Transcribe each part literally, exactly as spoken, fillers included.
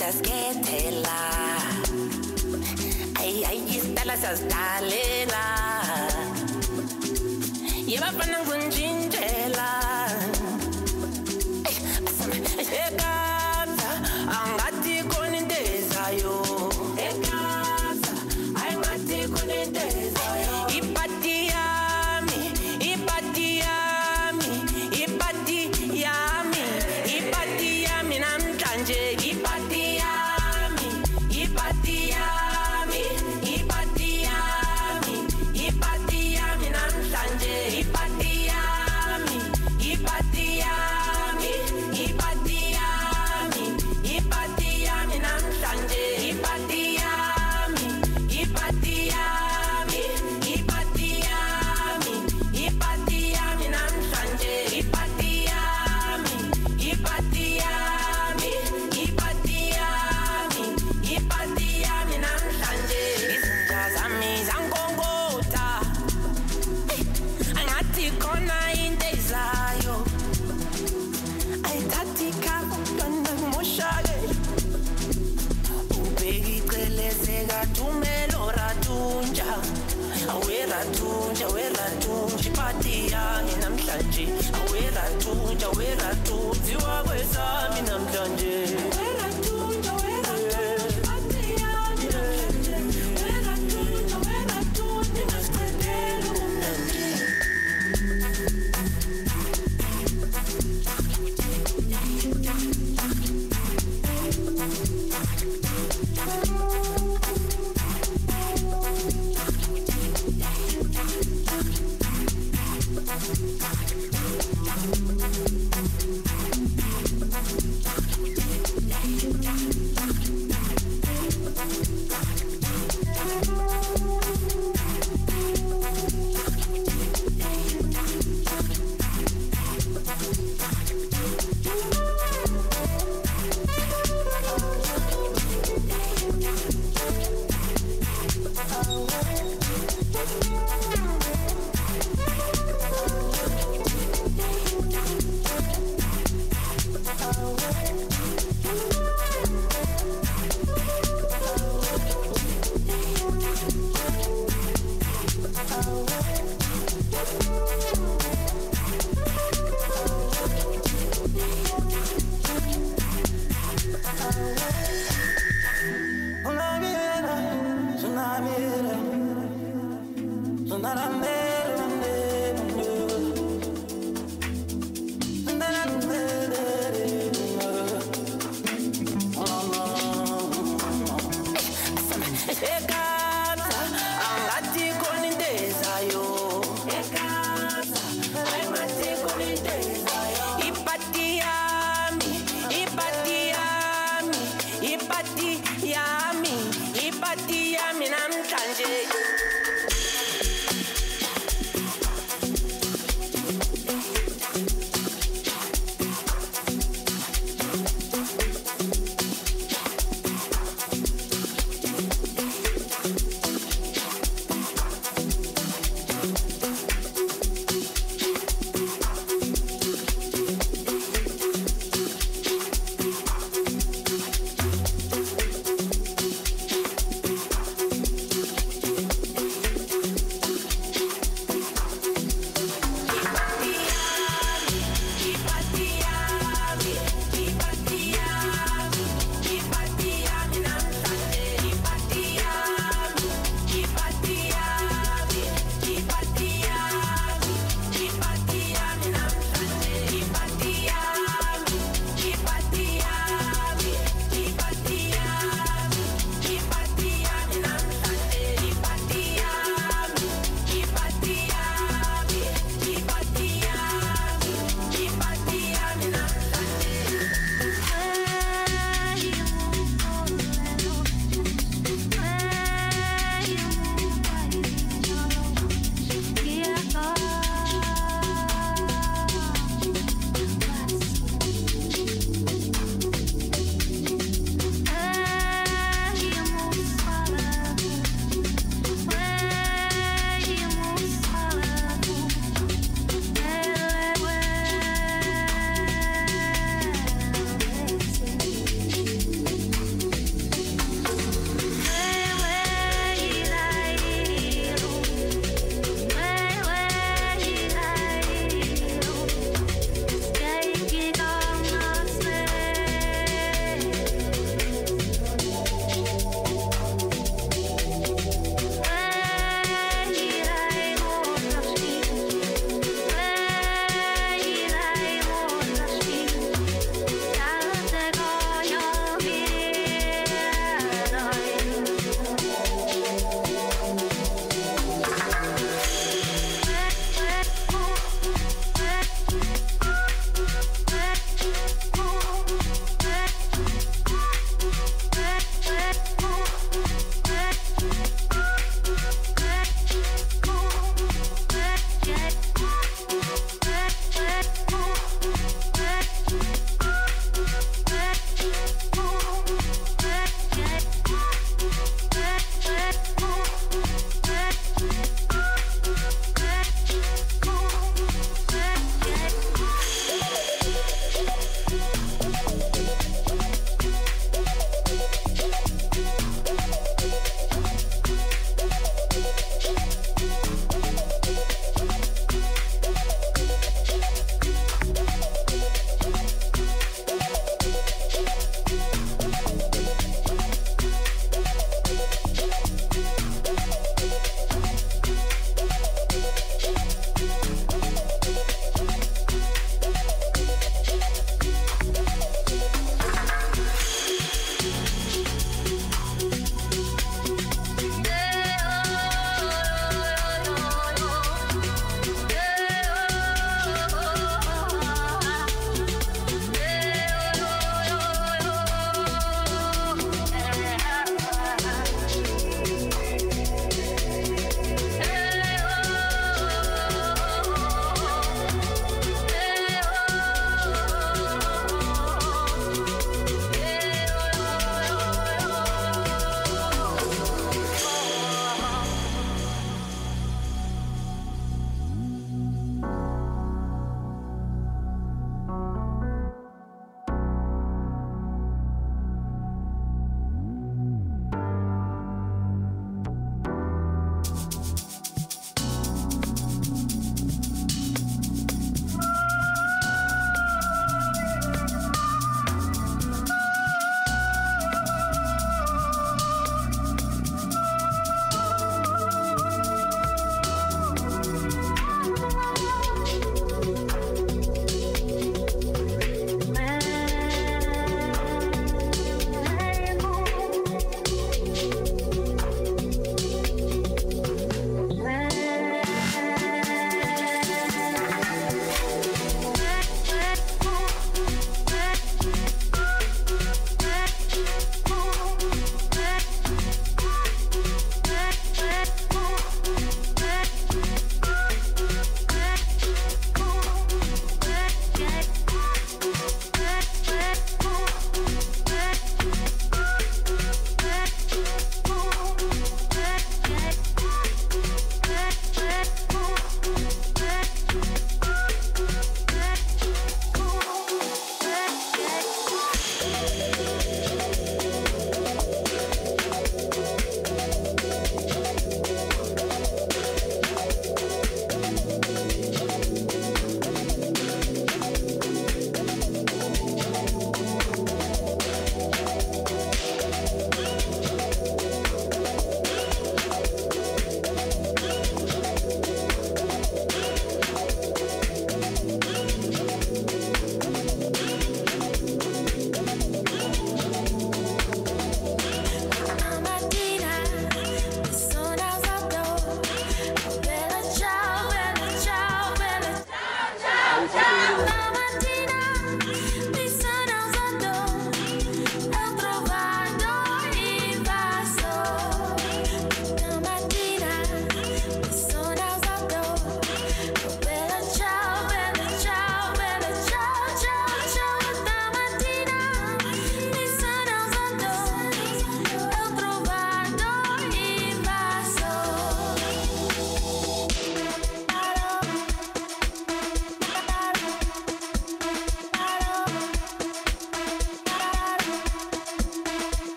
siyaskethela ay ay isitala sasidalela yebafana ngizontshintshela ekhanda angathi khona into ezayo ekhanda angathi khona into ezayo ipati yami ipati yami ipati yami ipati yami namhlanje ipati yami ipati yami ipati yami ipati yami namhlanje ipati yami ipati yami ipati yami ipati yami namhlanje ipati yami ipati yami ipati yami ipati yami namhlanje ipati yami ipati yami ipati yami ipati yami namhlanje izinja zami zankonkotha angathi khona into ezayo ayithathi ikhava umntwana kumoshake ubheka iceleze kathumelo ratunja awe ratunja awe ratunja ipati yami namhlanje awe ratunja awe ratunja iwakwesami namhlanje awe ratunja awe ratunja ipati yami namhlanje awe ratunja awe ratunja ingasiqedeli kumnandi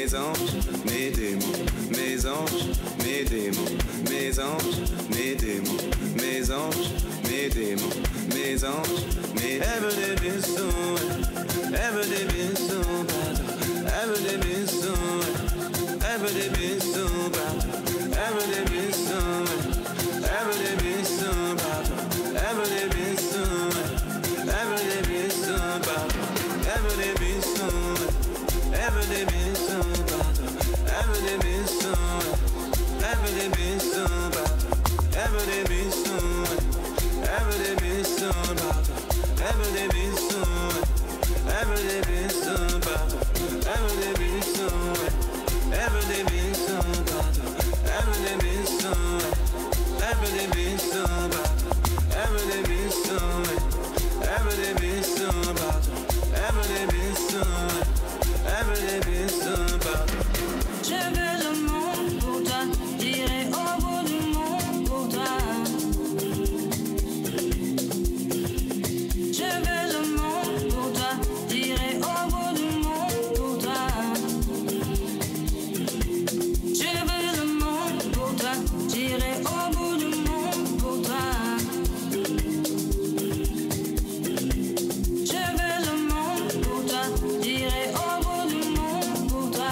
mes anges, mes démons, mes anges, mes démons, mes anges, mes démons, mes anges, mes démons, mes anges, mes ever they been so, ever they been so bad, ever they been so, ever they been so bad, ever they been so, ever they been so bad, ever they been so, ever they been so bad, ever they been so, ever they been so bad, ever they been so, ever they been so bad, ever they been so, ever they been so bad, ever they been so, ever they been so bad, ever they been so, ever they been so bad, ever they been so, ever they been so bad, ever they been so, ever they been so bad, ever they been so, ever they been so bad. Je veux le monde pour toi, j'irai au bout du monde pour toi. Je veux le monde pour toi, j'irai au bout du monde pour toi. Je veux le monde pour toi, j'irai au bout du monde pour toi. Je veux le monde pour toi, j'irai au bout du monde pour toi.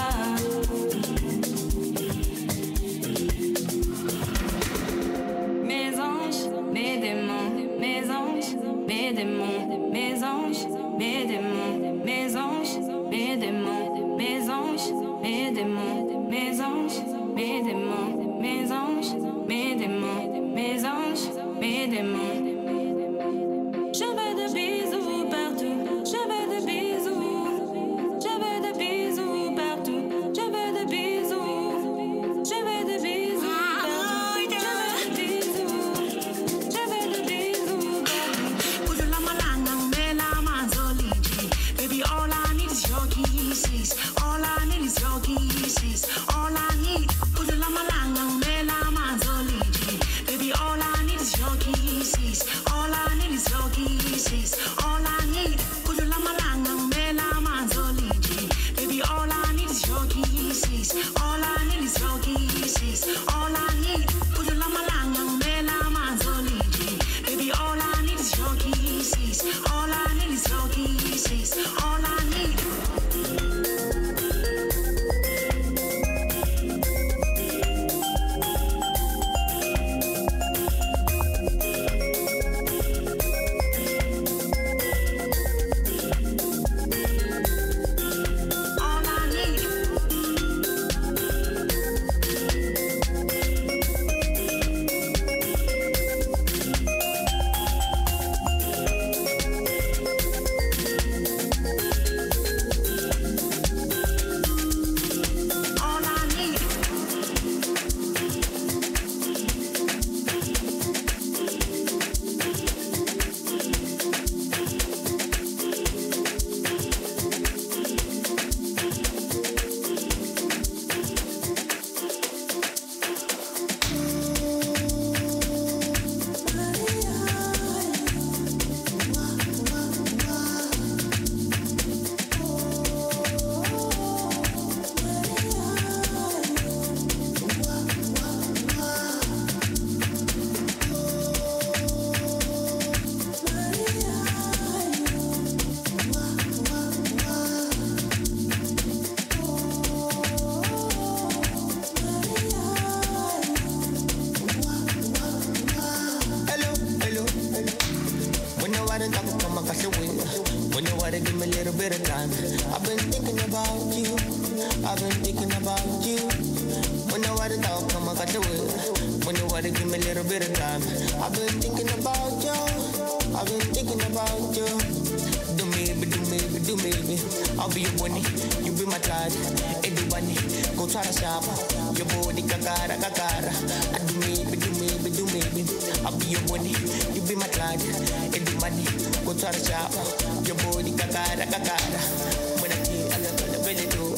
Mes anges, mes démons, mes anges, mes démons, mes anges, mes démons, mes anges, mes démons, mes anges, mes démons, mes anges, mes démons, mes anges, mes démons, mes anges, mes démons. Je veux des bisous partout, je veux des bisous, je veux des bisous partout, je veux des bisous, je veux des bisous partout, je veux des bisous, je veux des bisous partout. Kudula malanga ngumela manzoliji. Baby, all I need is your kisses. All I need is your kisses. All I need. Kudula malanga ngumela manzoliji. Baby, all I need is your kisses. All I need is your kisses. All I need. Kudula malanga ngumela manzoliji. Baby, all I need is your kisses. All I need is your kisses. All I need. Kudula malanga ngumela manzoliji. Baby, all I need is your kisses. All I need is your kisses. All I need. All I need. All I need. Hello, hello, hello. When you want to talk about my cash away, when you want to give me a little bit of time, I've been thinking about you. I've been thinking about you. When you want to talk about my cash away, when you want to give me a little bit of time, I've been thinking about you. I've been thinking about you. Do me, do me, do me, I'll be your bunny, you be my child. Everybody, go try to shop. Your body, kakara, kakara. I do me, do me, do me, I'll be your bunny, you be my child. Everybody, go try to shop. Your body, kakara, kakara. When I see, I love the belly do.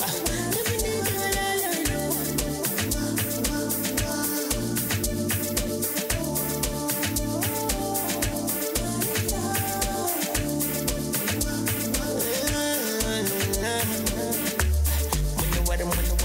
When you want to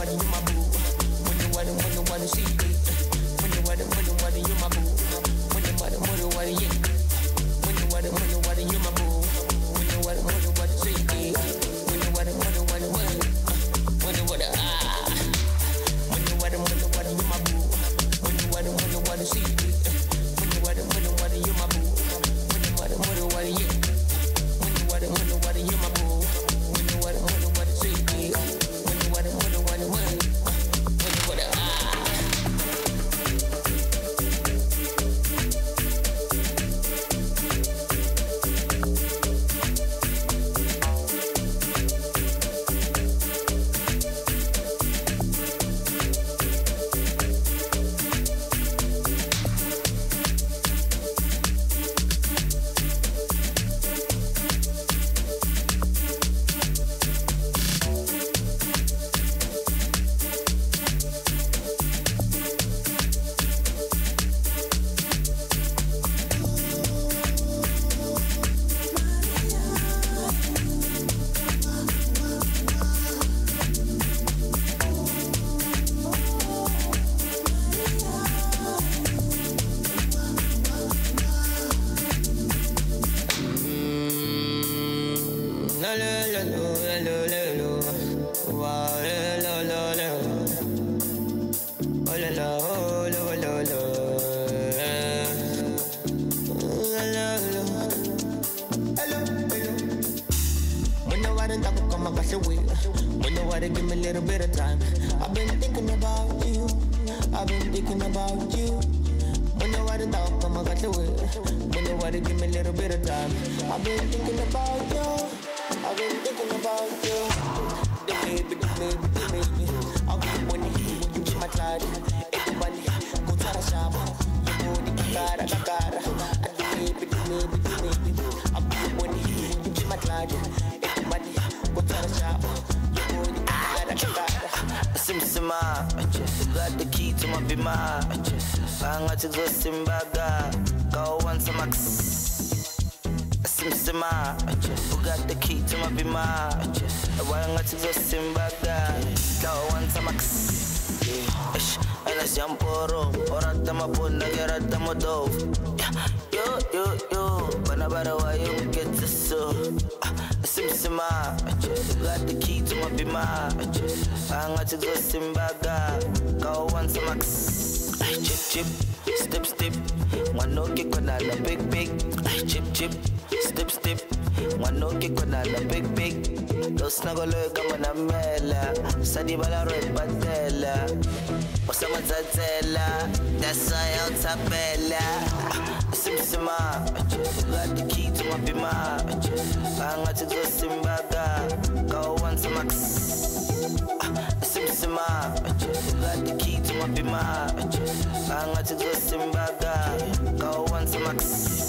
bit of time. I've been thinking about you. I've been thinking about you. When you want to talk, I'ma got the way. When you want to give me a little bit of time. I've been thinking about you. I've been thinking about you. The baby, the baby, the baby. I'll give you money, you give my cloud. Everybody, go to the shop. You go to the cara, the cara. And the baby, the baby, the baby. I'll give you money, you give my cloud. Everybody, go to the shop. You go to the cara, the cara. Sim Sima, I just got the key to my bima. I just bang at the Simbaga. Go on some max. Sim Sima, I just got the key to my bima. I just bang at the Simbaga. Go on some max. Ish, and I jump or at my phone, I get at the modo. Yo, yo, yo, whenever I you get to so. Sim Sima, I just got the key to my bima. I just bang at the Simbaga. Go on some max. I chip chip, step step. One no kick on a big big. I chip chip, step step. One no kick on a big big. Don't snuggle like I'm on a mela. Sadi bala red batella. Or someone's a tella. That's why I'm tabella. Sim Sima, I just got the key to my bima. I just bang at the Simbaga. Go on some max. Sim Sima, I just got the key to my bima. I just bang at the Simbaga. Go on some max.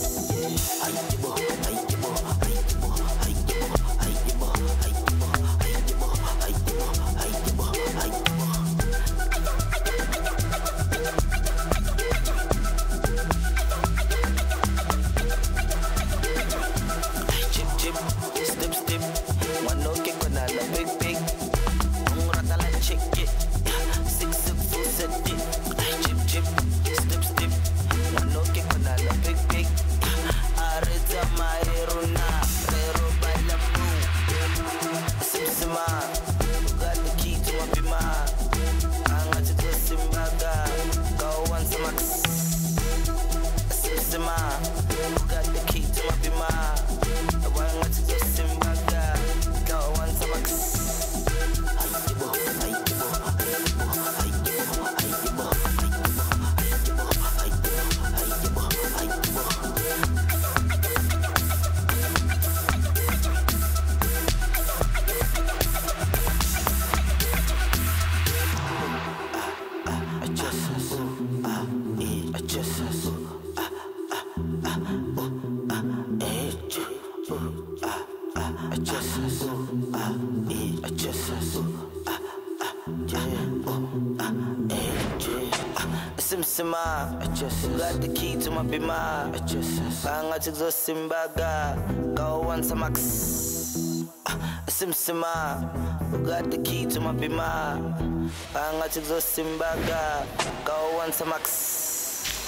I just got the key to my bima. I just bang at the Simbaga. Go on some max. Sim Sima, got the key to my bima. Bang at the Simbaga. Go on some max.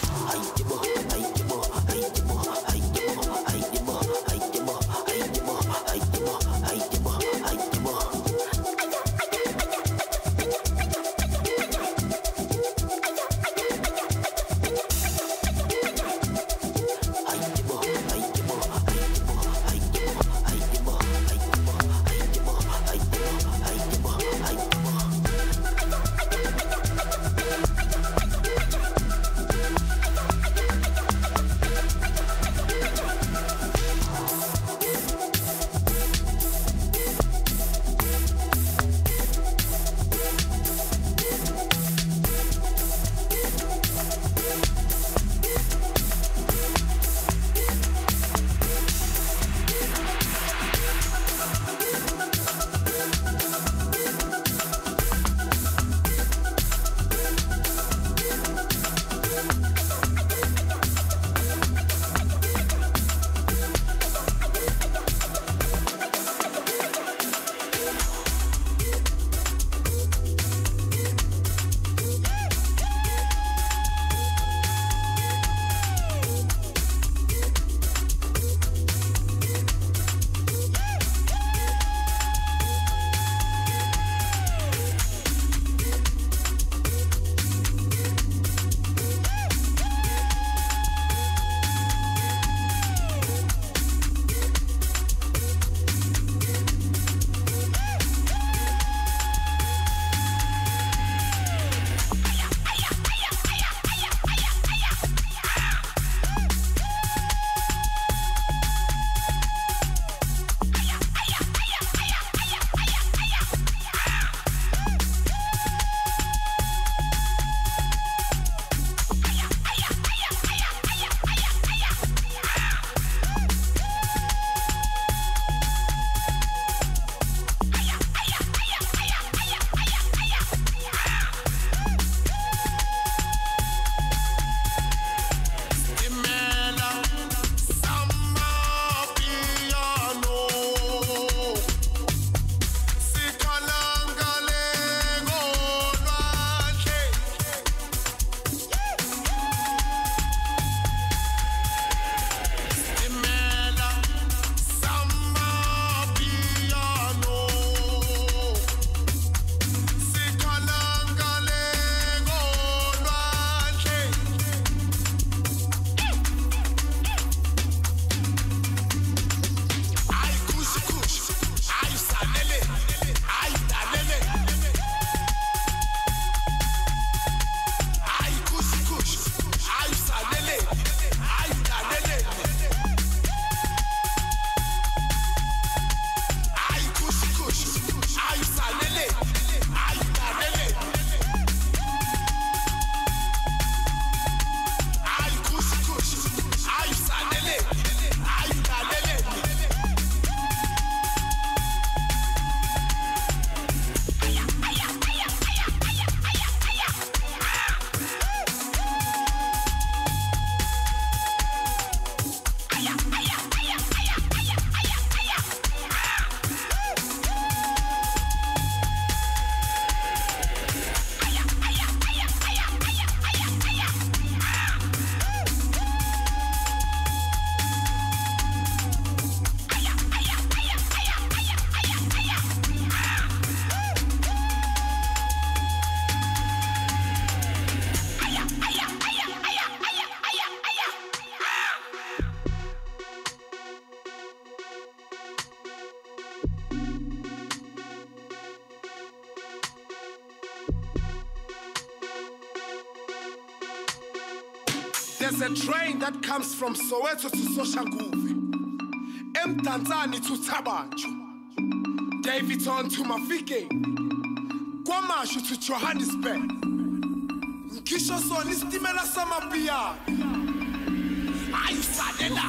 There's a train that comes from Soweto to Soshanguve, Mtanzani to Tabanchu, Davidson to Mafike, Kwamashu to Johannesburg, Nkisho son istimela samapia. Ayu sadela,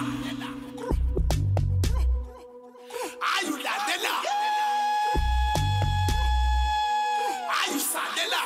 ayu ladela, ayu sadela.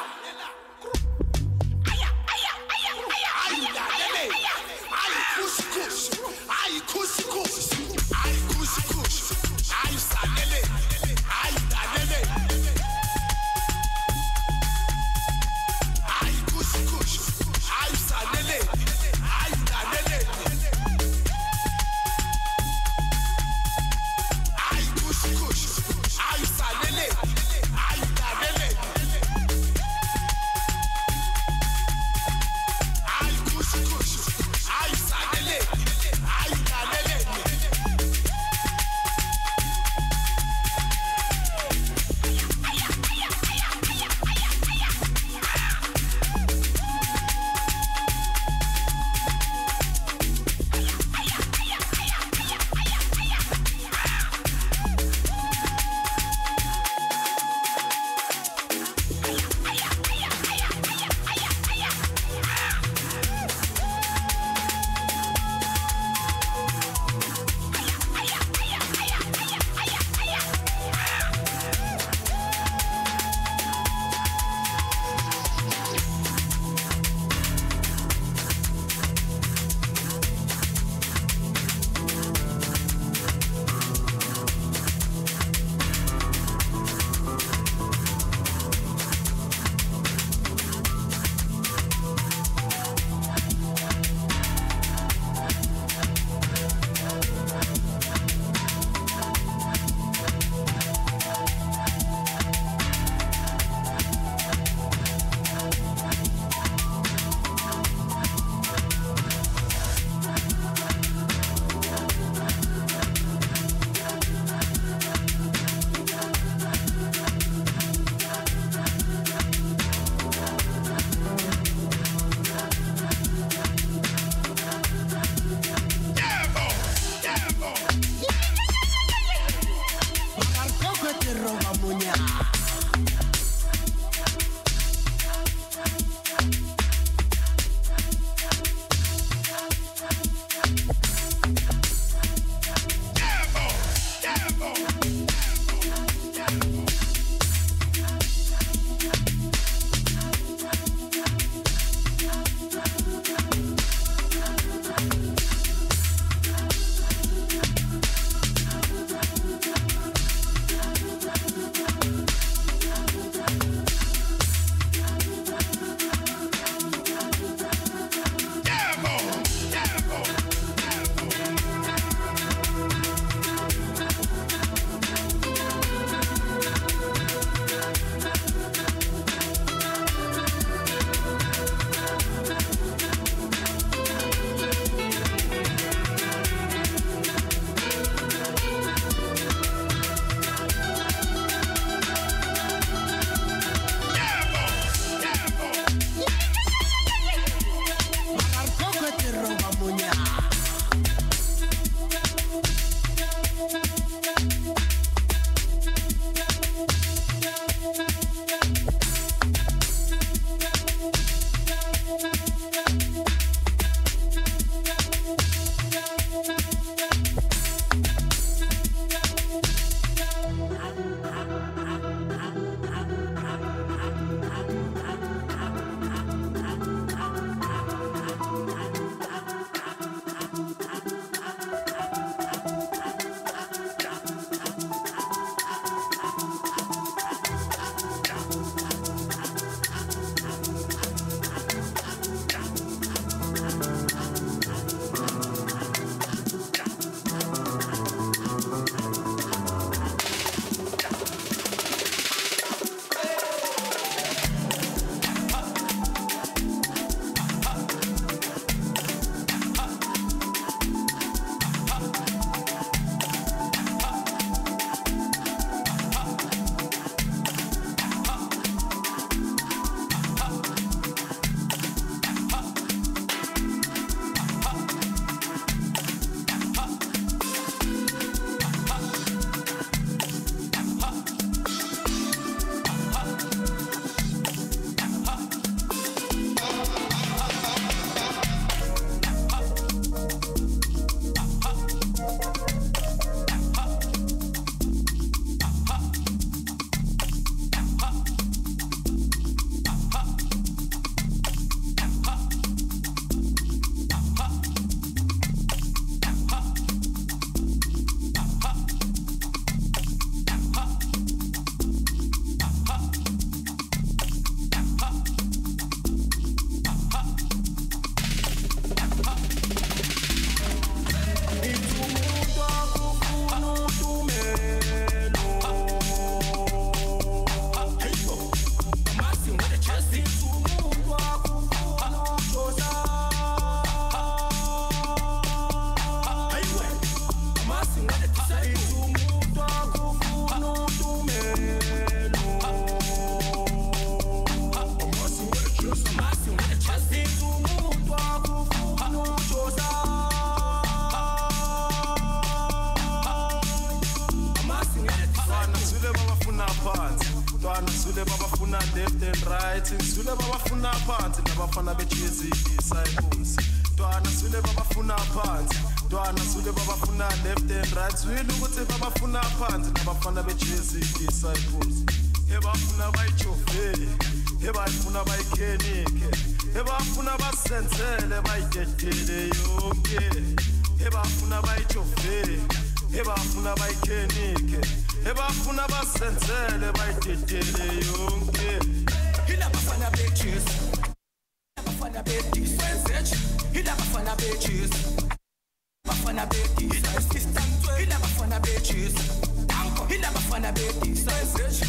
left and right ngizule babafuna phansi nabafana bejezi disciples ntwana sule babafuna phansi ntwana sule babafuna left and right zwile ukuthi babafuna phansi nabafana bejezi disciples ebafuna bayijovele ebafuna bayikhenike ebafuna basenzele bayidedele yonke ebafuna bayijovele ebafuna bayikhenike ebafuna basenzele bayidedele yonke hila bafana bitches bafana bitches hila bafana bitches bafana bitches hila bafana bitches hila bafana bitches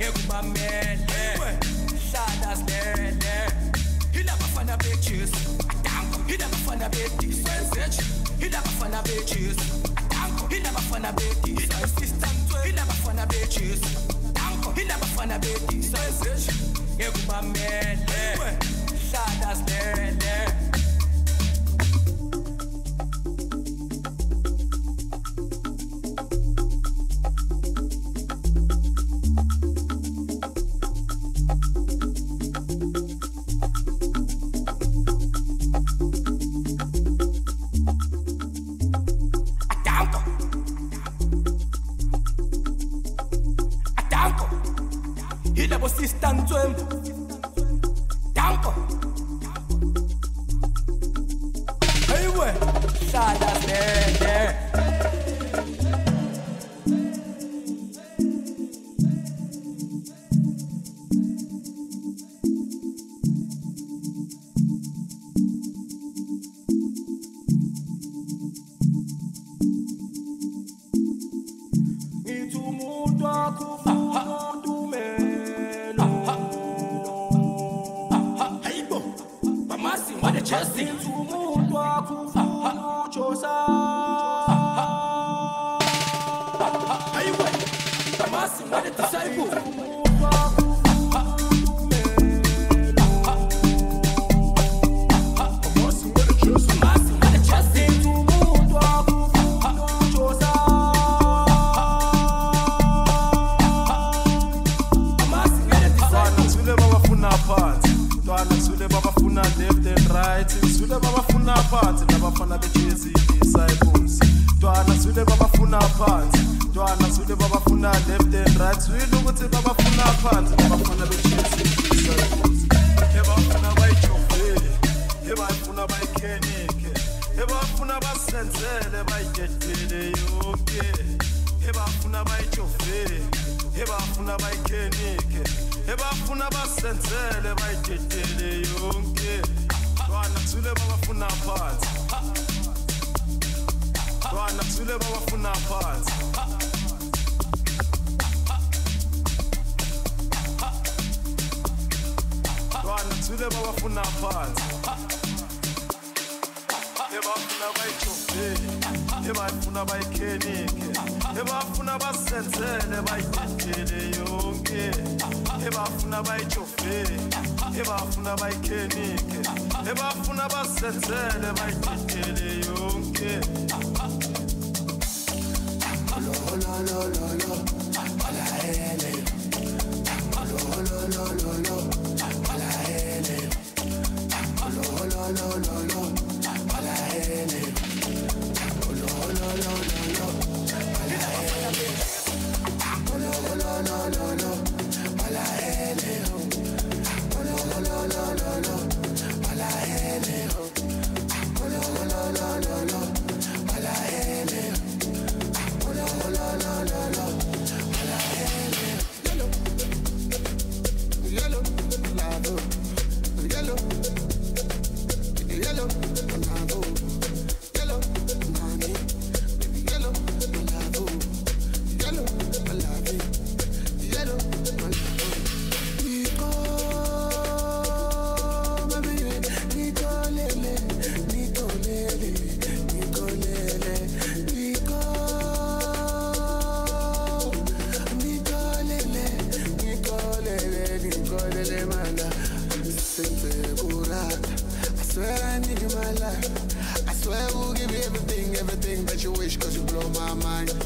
ekubamele hlala sele hila bafana bitches hila bafana bitches hila bafana bitches hila bafana bitches hila bafana bitches hila bafana bitches ekubamele hlala sele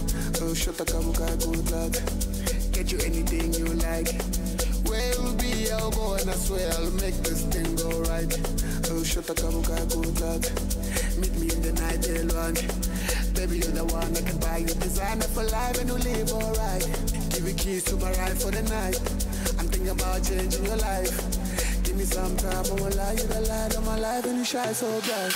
Shut the good luck. Get you anything you like. Where will be I'll go and I swear I'll make this thing go right. Oh, shut up, come on, good luck. Meet me in the night, they'll run. Baby, you're the one that can buy you designer for life and you live alright. Give you keys to my ride for the night. I'm thinking about changing your life. Give me some time, I won't lie, you're the light of my life and you shine so bright.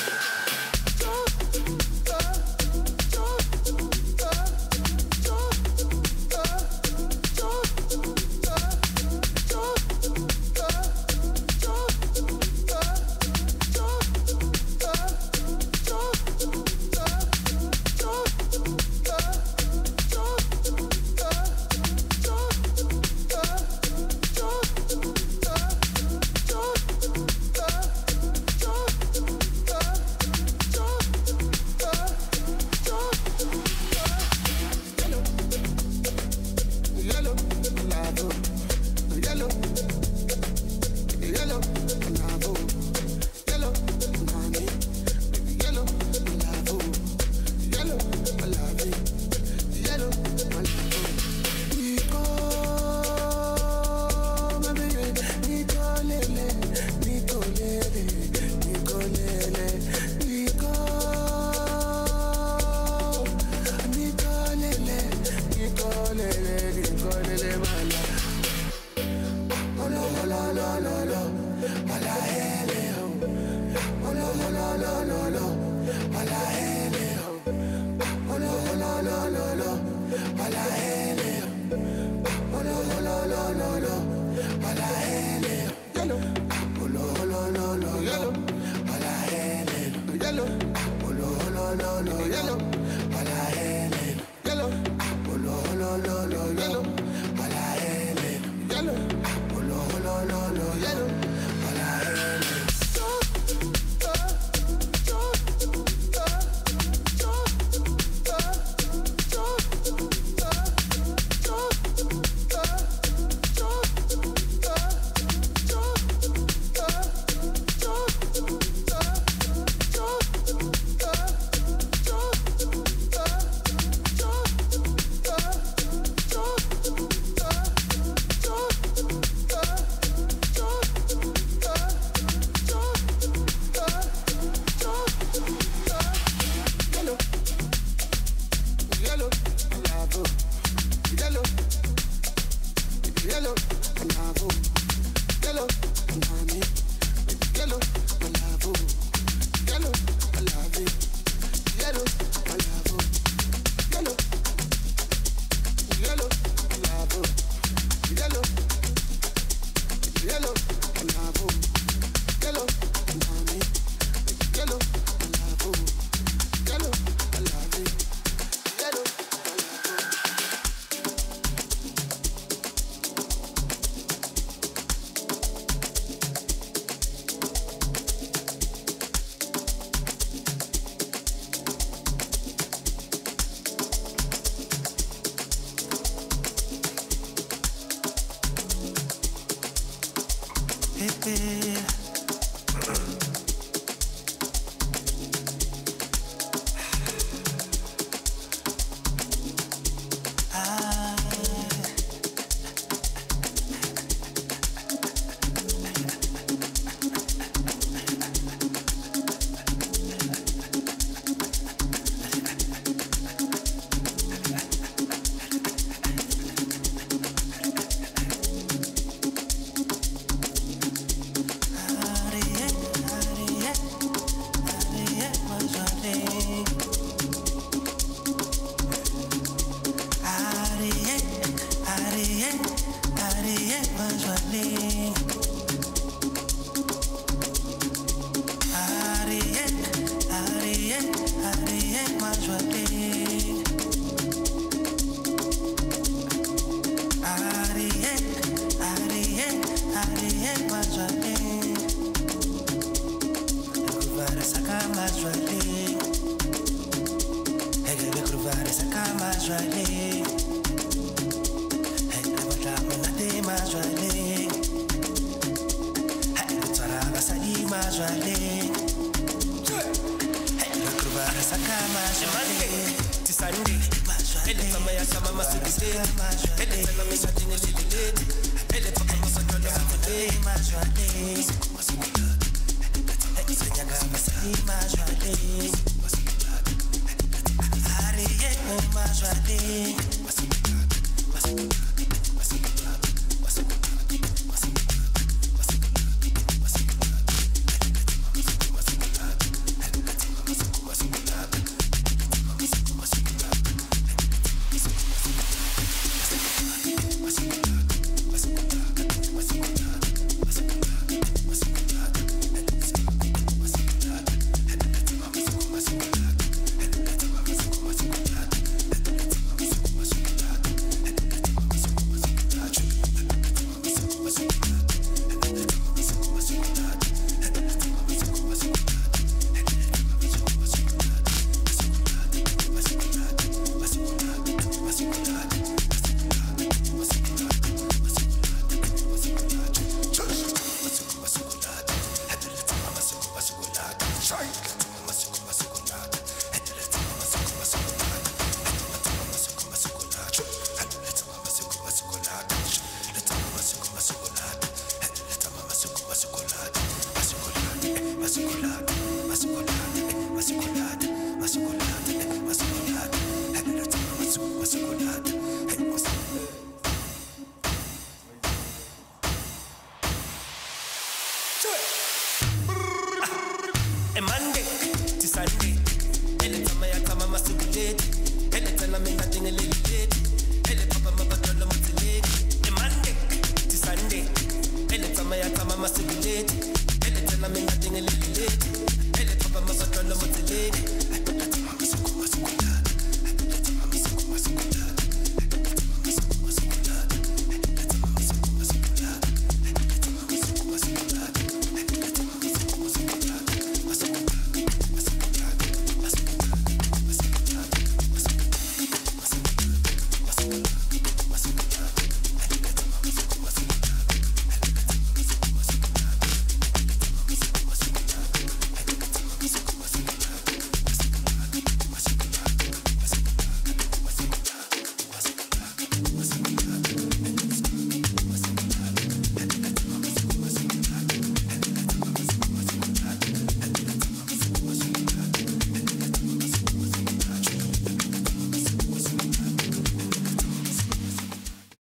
Ele Sunday. Anytime I come, I'm a super late. Anytime I'm in that thing a little late.